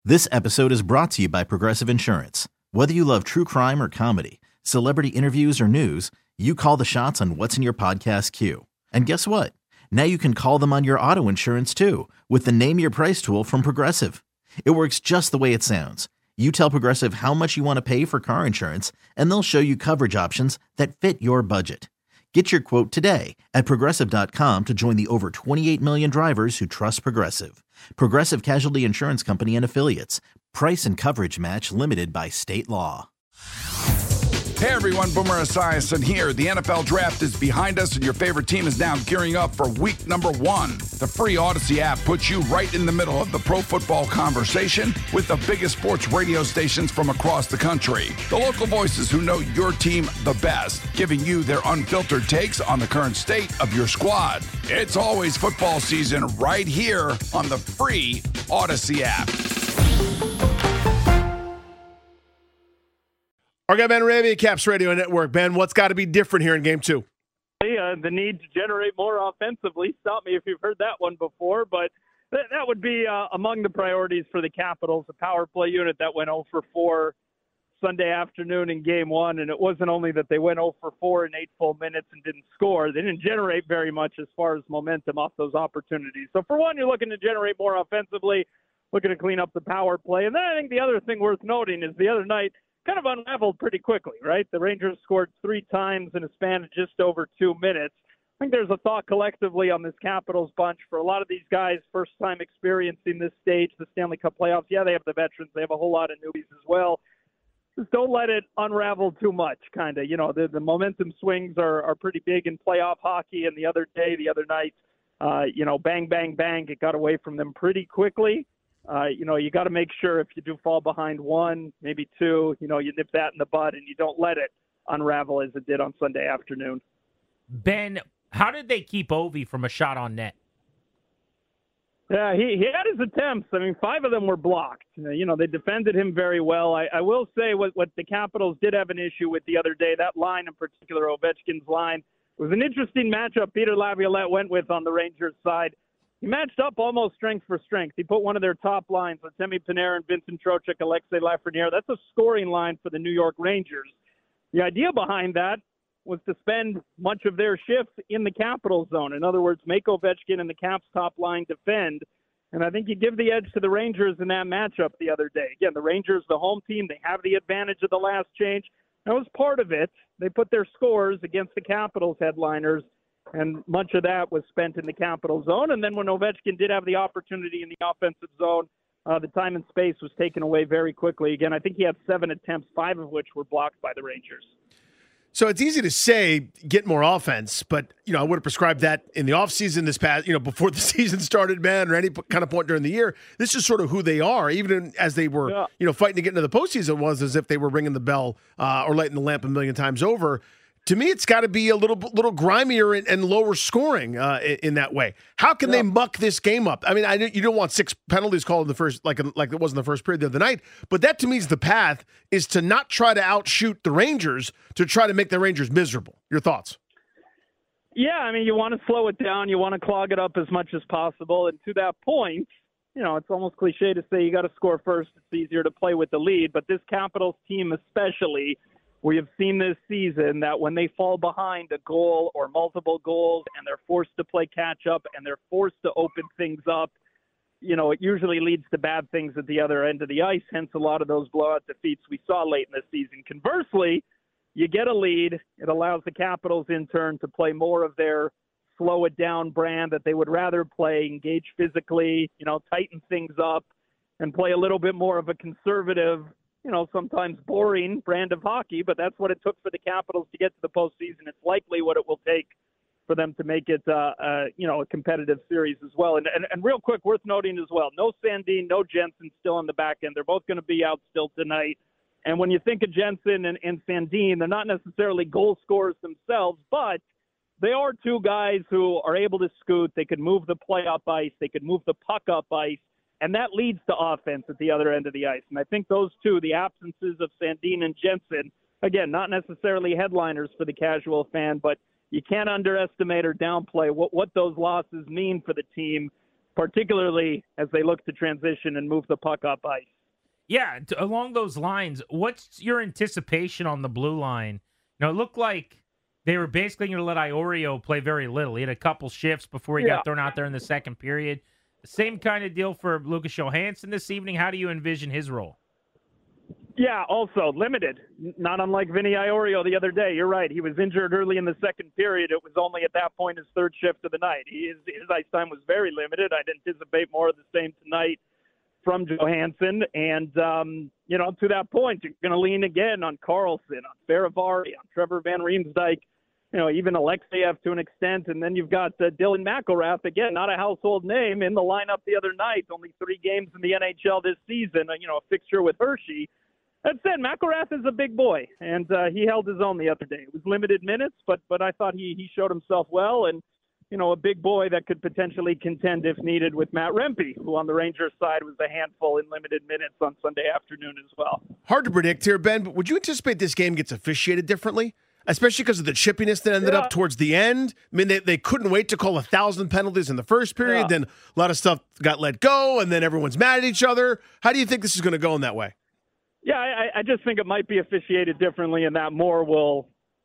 This episode is brought to you by Progressive Insurance. Whether you love true crime or comedy, celebrity interviews or news, you call the shots on what's in your podcast queue. And guess what? Now you can call them on your auto insurance too with the Name Your Price tool from Progressive. It works just the way it sounds. You tell Progressive how much you want to pay for car insurance, and they'll show you coverage options that fit your budget. Get your quote today at Progressive.com to join the over 28 million drivers who trust Progressive. Progressive Casualty Insurance Company and Affiliates. Price and coverage match limited by state law. Hey everyone, Boomer Esiason here. The NFL Draft is behind us and your favorite team is now gearing up for week number 1. The free Odyssey app puts you right in the middle of the pro football conversation with the biggest sports radio stations from across the country. The local voices who know your team the best, giving you their unfiltered takes on the current state of your squad. It's always football season right here on the free Odyssey app. Our guy Ben Raby, Caps Radio Network. Ben, what's got to be different here in Game 2? The need to generate more offensively. Stop me if you've heard that one before, but that would be among the priorities for the Capitals. The power play unit that went 0 for 4 Sunday afternoon in Game 1, and it wasn't only that they went 0 for 4 in 8 full minutes and didn't score. They didn't generate very much as far as momentum off those opportunities. So for one, you're looking to generate more offensively, looking to clean up the power play. And then I think the other thing worth noting is the other night, kind of unraveled pretty quickly, right? The Rangers scored 3 times in a span of just over 2 minutes. I think there's a thought collectively on this Capitals bunch for a lot of these guys, first time experiencing this stage, the Stanley Cup playoffs. Yeah, they have the veterans. They have a whole lot of newbies as well. Just don't let it unravel too much, kind of. You know, the momentum swings are pretty big in playoff hockey. And the other night, bang, bang, bang, it got away from them pretty quickly. You got to make sure if you do fall behind 1, maybe 2, you nip that in the bud and you don't let it unravel as it did on Sunday afternoon. Ben, how did they keep Ovi from a shot on net? Yeah, he had his attempts. I mean, 5 of them were blocked. They defended him very well. I will say what the Capitals did have an issue with the other day, that line in particular, Ovechkin's line, it was an interesting matchup Peter Laviolette went with on the Rangers side. He matched up almost strength for strength. He put one of their top lines, Artemi Panarin, Vincent Trocheck, Alexei Lafreniere. That's a scoring line for the New York Rangers. The idea behind that was to spend much of their shift in the Capital zone. In other words, make Ovechkin and the Caps top line defend. And I think you give the edge to the Rangers in that matchup the other day. Again, the Rangers, the home team, they have the advantage of the last change. That was part of it. They put their scores against the Capitals headliners, and much of that was spent in the Capital zone. And then when Ovechkin did have the opportunity in the offensive zone, the time and space was taken away very quickly. Again, I think he had 7 attempts, 5 of which were blocked by the Rangers. So it's easy to say get more offense, but I would have prescribed that in the offseason this past, before the season started, man, or any kind of point during the year. This is sort of who they are, even as they were, fighting to get into the postseason. It was as if they were ringing the bell or lighting the lamp a million times over. To me, it's got to be a little grimier and lower scoring in that way. How can they muck this game up? I mean, you don't want 6 penalties called in the first, like it was in the first period the other night. But that to me is the path: is to not try to outshoot the Rangers, to try to make the Rangers miserable. Your thoughts? Yeah, I mean, you want to slow it down. You want to clog it up as much as possible. And to that point, it's almost cliche to say you got to score first. It's easier to play with the lead. But this Capitals team especially, we have seen this season that when they fall behind a goal or multiple goals and they're forced to play catch up and they're forced to open things up, it usually leads to bad things at the other end of the ice, hence a lot of those blowout defeats we saw late in the season. Conversely, you get a lead. It allows the Capitals in turn to play more of their slow it down brand that they would rather play, engage physically, tighten things up and play a little bit more of a conservative, sometimes boring brand of hockey, but that's what it took for the Capitals to get to the postseason. It's likely what it will take for them to make it, a competitive series as well. And real quick, worth noting as well, no Sandin, no Jensen still on the back end. They're both going to be out still tonight. And when you think of Jensen and Sandin, they're not necessarily goal scorers themselves, but they are 2 guys who are able to scoot. They could move the play up ice. They could move the puck up ice. And that leads to offense at the other end of the ice. And I think those 2, the absences of Sandin and Jensen, again, not necessarily headliners for the casual fan, but you can't underestimate or downplay what those losses mean for the team, particularly as they look to transition and move the puck up ice. Yeah, along those lines, what's your anticipation on the blue line? It looked like they were basically going to let Iorio play very little. He had a couple shifts before he got thrown out there in the second period. Same kind of deal for Lucas Johansson this evening. How do you envision his role? Yeah, also limited, not unlike Vinny Iorio the other day. You're right. He was injured early in the second period. It was only at that point his third shift of the night. His ice time was very limited. I'd anticipate more of the same tonight from Johansson. And, to that point, you're going to lean again on Carlson, on Faravari, on Trevor Van Riemsdyk, even Alexeyev to an extent. And then you've got Dylan McIlrath, again, not a household name, in the lineup the other night. Only 3 games in the NHL this season, a fixture with Hershey. That said, McIlrath is a big boy, and he held his own the other day. It was limited minutes, but I thought he showed himself well, and, a big boy that could potentially contend if needed with Matt Rempe, who on the Rangers side was a handful in limited minutes on Sunday afternoon as well. Hard to predict here, Ben, but would you anticipate this game gets officiated differently? Especially because of the chippiness that ended up towards the end. I mean, they couldn't wait to call 1,000 penalties in the first period. Then a lot of stuff got let go, and then everyone's mad at each other. How do you think this is going to go in that way? Yeah, I just think it might be officiated differently, and that more will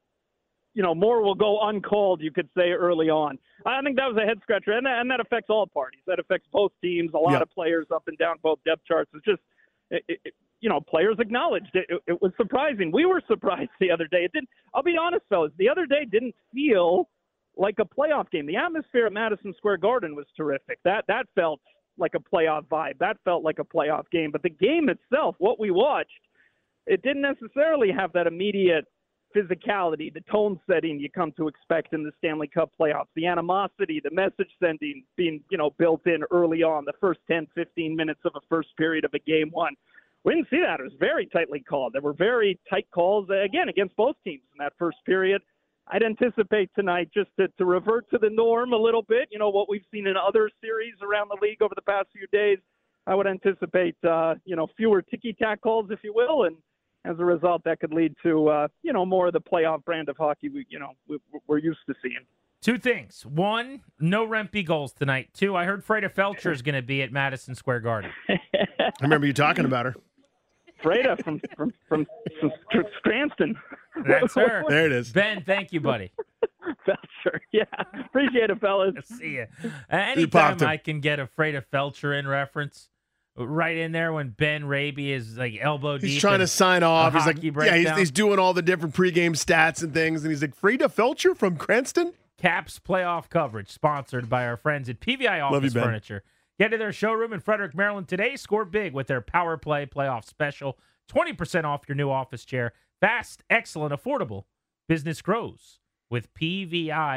go uncalled, you could say, early on. I think that was a head scratcher, and that affects all parties. That affects both teams, a lot of players up and down both depth charts. It's just, players acknowledged it. It was surprising. We were surprised the other day. I'll be honest, fellas, the other day didn't feel like a playoff game. The atmosphere at Madison Square Garden was terrific. That felt like a playoff vibe. That felt like a playoff game. But the game itself, what we watched, it didn't necessarily have that immediate physicality, the tone setting you come to expect in the Stanley Cup playoffs, the animosity, the message sending being, built in early on, the first 10, 15 minutes of a first period of a game one. We didn't see that. It was very tightly called. There were very tight calls, again, against both teams in that first period. I'd anticipate tonight just to revert to the norm a little bit, what we've seen in other series around the league over the past few days. I would anticipate, fewer ticky-tack calls, if you will, and as a result, that could lead to, more of the playoff brand of hockey we're used to seeing. 2 things. 1, no Rempe goals tonight. 2, I heard Freda Felcher is going to be at Madison Square Garden. I remember you talking about her. Freda from Cranston. That's her. There it is. Ben, thank you, buddy. Felcher, yeah. Appreciate it, fellas. See you. Anytime I can get a Freda Felcher in reference, right in there when Ben Raby is like elbow deep. He's trying to sign off. He's like, breakdown. he's doing all the different pregame stats and things, and he's like, Freda Felcher from Cranston? Caps playoff coverage sponsored by our friends at PVI Office Furniture. Get to their showroom in Frederick, Maryland today. Score big with their Power Play playoff special. 20% off your new office chair. Fast, excellent, affordable. Business grows with PVI.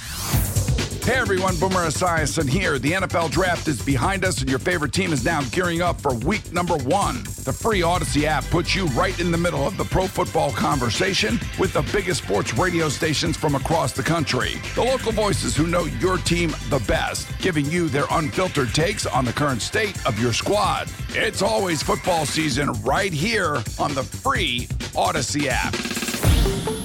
Hey everyone, Boomer Esiason here. The NFL Draft is behind us and your favorite team is now gearing up for week number 1. The free Odyssey app puts you right in the middle of the pro football conversation with the biggest sports radio stations from across the country. The local voices who know your team the best, giving you their unfiltered takes on the current state of your squad. It's always football season right here on the free Odyssey app.